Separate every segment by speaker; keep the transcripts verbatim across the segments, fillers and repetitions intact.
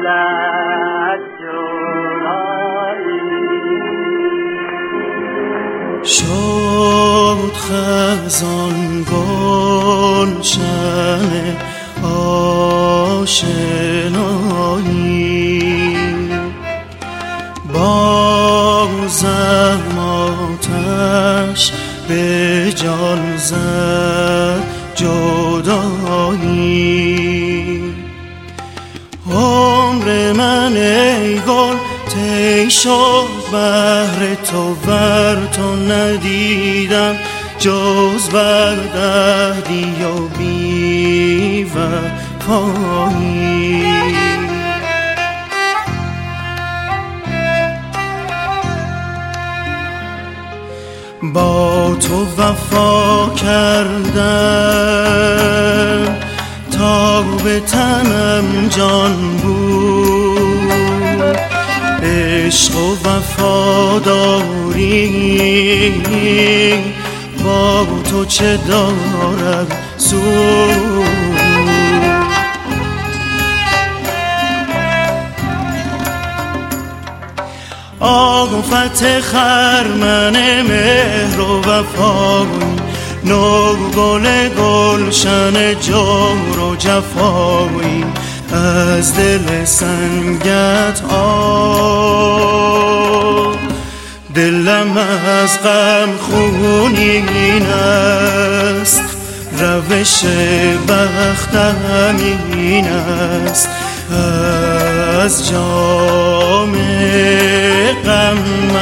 Speaker 1: شد خزان گلشن آشنایی، بازم آتش به جان زد جدایی. عمر من ای گل طی شد بهر تو، ور تو ندیدم جز بر دهدی و بی وفایی. با تو وفا کردم تا به تنم جان بود، عشق و وفاداری با تو چه دارد سود. آفت خرمن مهر و وفایی، نو گل گلشن جور و جفایی، از دل سنگت آب دلم از غم خونین است، روش بختم این است، از جام غم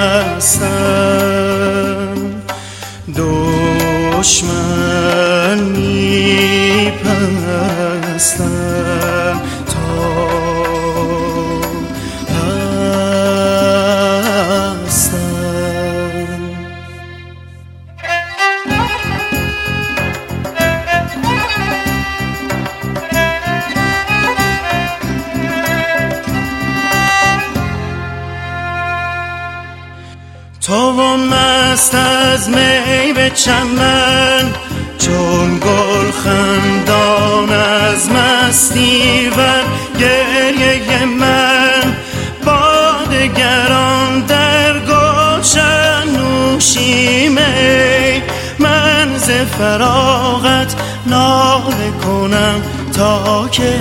Speaker 1: مستم دشمن می پرستم تا هستم. تو و مست از می به چمن، چون گل خندان از مستی و گریه من، با دگران در گلشن نوشی می، من ز فراغت ناله کنم تا که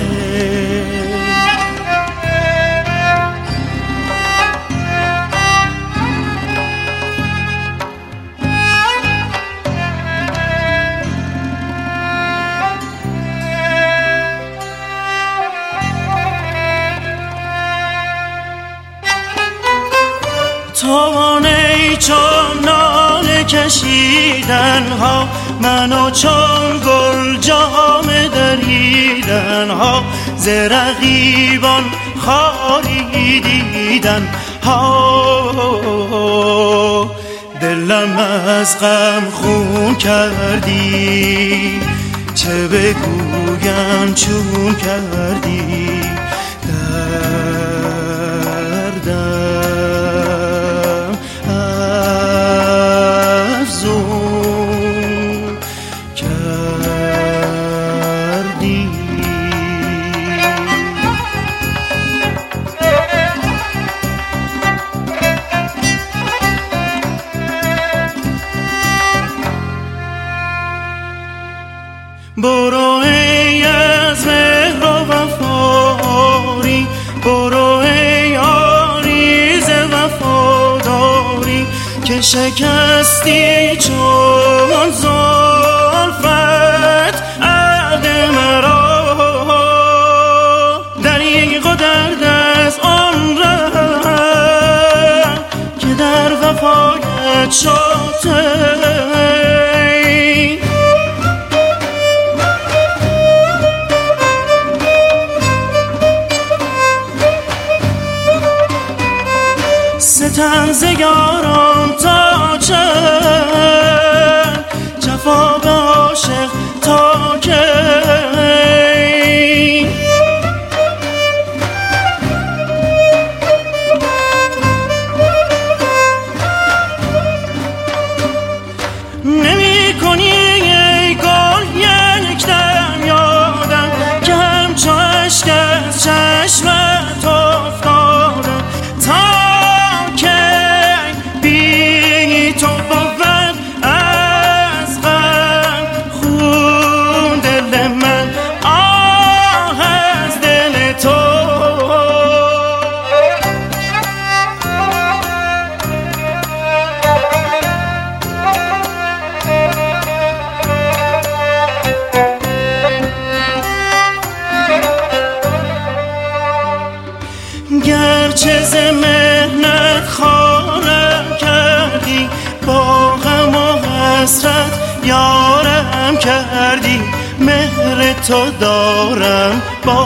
Speaker 1: توانه چون ناله کشیدن ها، منو چون گل جامه دریدن ها، ز رقیبان خالی دیدن ها. دلم از غم خون کردی، چه بگویم چون کردی، دردم افزون کردی. برو ای از مهر و وفایی، برو ای آریز وفاداری، که شکستی چون زلفت عهد مرا، دریغ و درد از آن ره که در وفایت شد. ستم ز یاران تا چند، جفا به عاشق تا کی، نمی کنی ای گل یک دم یادم که همچو اشک از چشم تو گرچه ز مهنت خارم کردی، با غم و حسرت یارم کردی، مهر تو دارم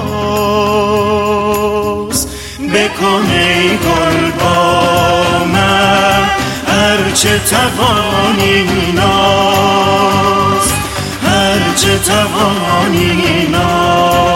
Speaker 1: باز. بکن ای گل با من هرچه توانی ناز، هرچه توانی ناز.